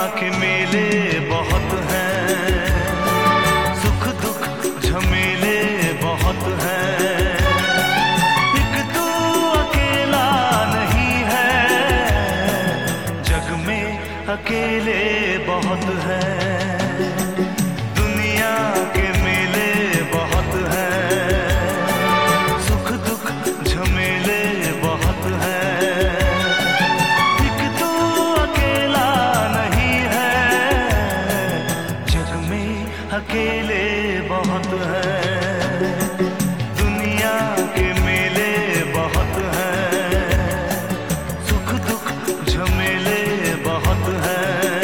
के मेले बहुत हैं, सुख दुख झमेले बहुत हैं, एक तू अकेला नहीं है, जग में अकेले बहुत हैं। दुनिया के मेले बहुत हैं, सुख दुख झमेले बहुत हैं, एक तू अकेला नहीं है, जग में अकेले बहुत हैं। दुनिया के मेले बहुत हैं, सुख दुख झमेले बहुत हैं।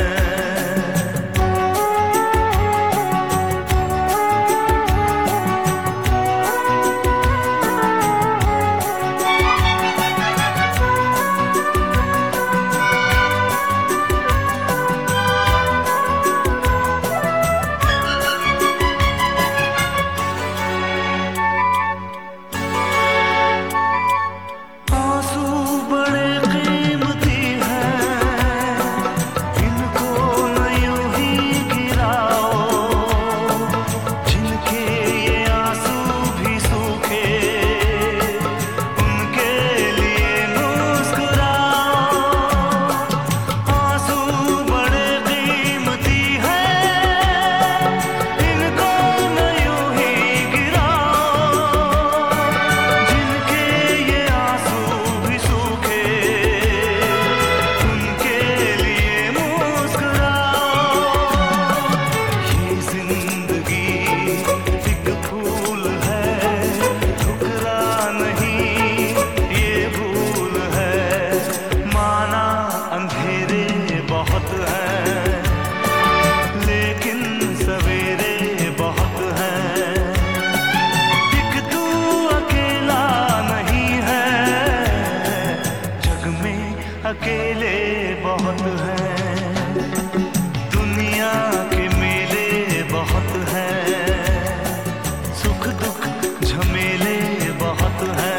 अकेले बहुत हैं, दुनिया के मेले बहुत हैं, सुख दुख झमेले बहुत हैं।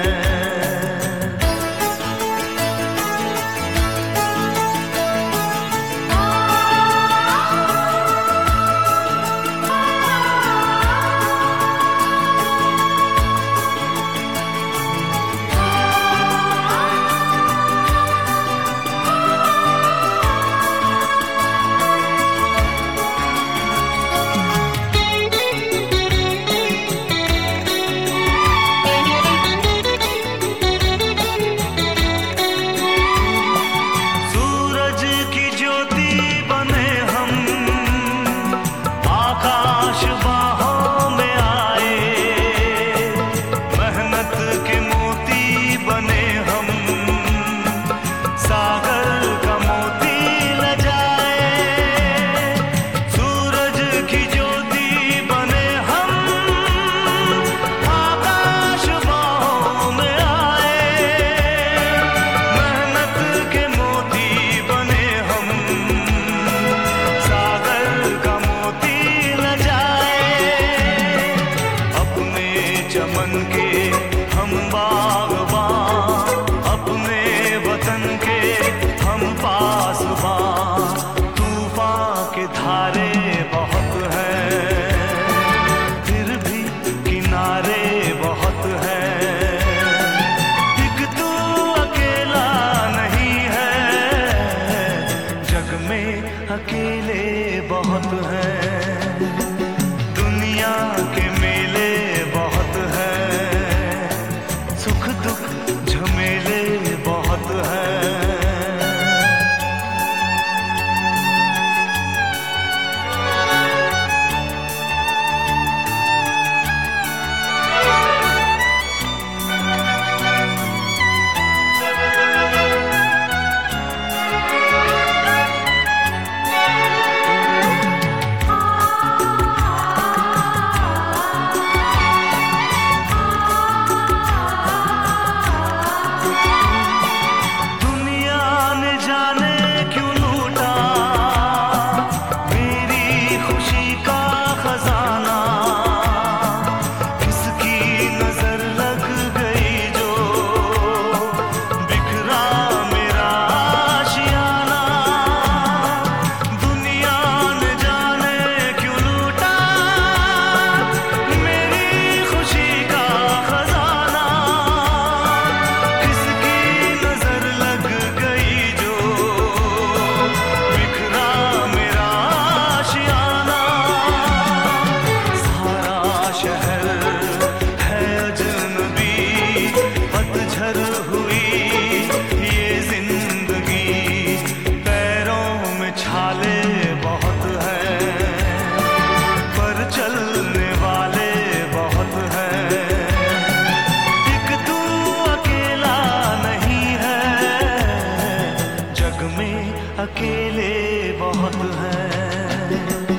चमन के हम बागबान, अपने वतन के हम पासबान, तूफान के धारे बहुत हैं, फिर भी किनारे बहुत हैं, एक तू अकेला नहीं है, जग में अकेले बहुत हैं। दुनिया के मेले बहुत हैं, सुख दुख झमेले बहुत हैं। हीले बहुत हैं।